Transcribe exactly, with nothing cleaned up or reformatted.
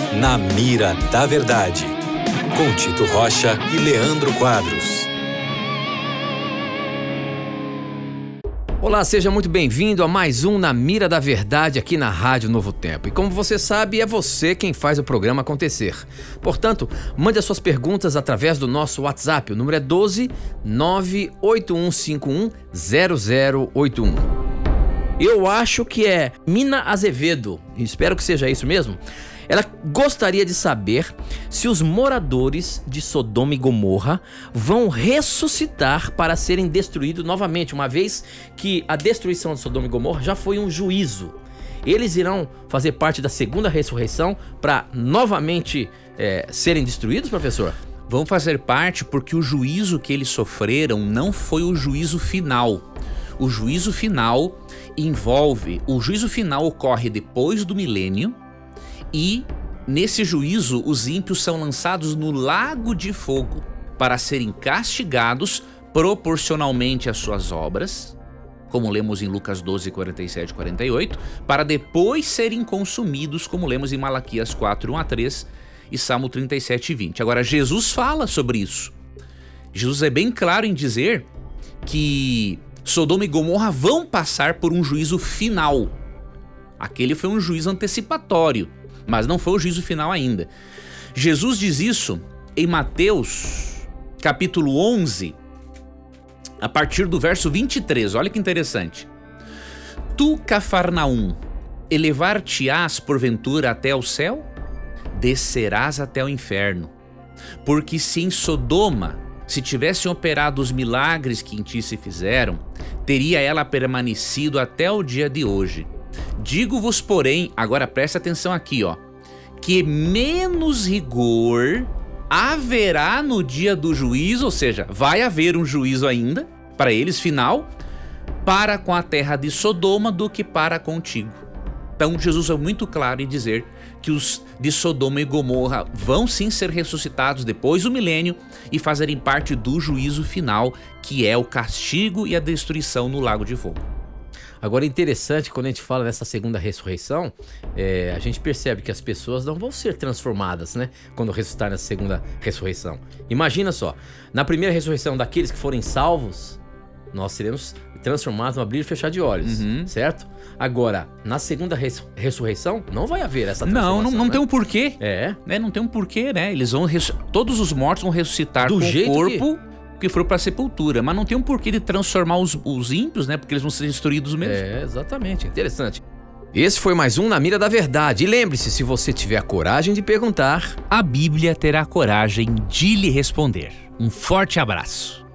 Na Mira da Verdade, com Tito Rocha e Leandro Quadros. Olá, seja muito bem-vindo a mais um Na Mira da Verdade aqui na Rádio Novo Tempo. E como você sabe, é você quem faz o programa acontecer. Portanto, mande as suas perguntas através do nosso WhatsApp. O número é doze, nove oito um cinco um, zero zero oito um. Eu acho que é Mina Azevedo, espero que seja isso mesmo. Ela gostaria de saber se os moradores de Sodoma e Gomorra vão ressuscitar para serem destruídos novamente, uma vez que a destruição de Sodoma e Gomorra já foi um juízo. Eles irão fazer parte da segunda ressurreição para novamente é, serem destruídos, professor? Vão fazer parte porque o juízo que eles sofreram não foi o juízo final. O juízo final envolve... O juízo final ocorre depois do milênio. E, nesse juízo, os ímpios são lançados no lago de fogo para serem castigados proporcionalmente às suas obras, como lemos em Lucas doze, quarenta e sete e quarenta e oito, para depois serem consumidos, como lemos em Malaquias quatro, um a três e Salmo trinta e sete, vinte. Agora, Jesus fala sobre isso. Jesus é bem claro em dizer que Sodoma e Gomorra vão passar por um juízo final. Aquele foi um juízo antecipatório, mas não foi o juízo final ainda. Jesus diz isso em Mateus, capítulo onze, a partir do verso vinte e três. Olha que interessante. Tu, Cafarnaum, elevar-te-ás porventura até o céu? Descerás até o inferno. Porque se em Sodoma se tivessem operado os milagres que em ti se fizeram, teria ela permanecido até o dia de hoje. Digo-vos, porém, agora presta atenção aqui, ó, que menos rigor haverá no dia do juízo, ou seja, vai haver um juízo ainda, para eles, final, para com a terra de Sodoma do que para contigo. Então Jesus é muito claro em dizer que os de Sodoma e Gomorra vão sim ser ressuscitados depois do milênio e fazerem parte do juízo final, que é o castigo e a destruição no lago de fogo. Agora é interessante, quando a gente fala dessa segunda ressurreição, é, a gente percebe que as pessoas não vão ser transformadas, né? Quando ressuscitar nessa segunda ressurreição. Imagina só, na primeira ressurreição daqueles que forem salvos, nós seremos transformados no abrir e fechar de olhos, uhum. certo? Agora, na segunda res- ressurreição, não vai haver essa transformação. Não, não, não né? tem um porquê. É. Né? Não tem um porquê, né? Eles vão res... Todos os mortos vão ressuscitar Do com jeito o corpo... que... que foram para a sepultura, mas não tem um porquê de transformar os, os ímpios, né? Porque eles vão ser destruídos mesmo. É, exatamente, interessante. Esse foi mais um Na Mira da Verdade. E lembre-se, se você tiver a coragem de perguntar, a Bíblia terá a coragem de lhe responder. Um forte abraço.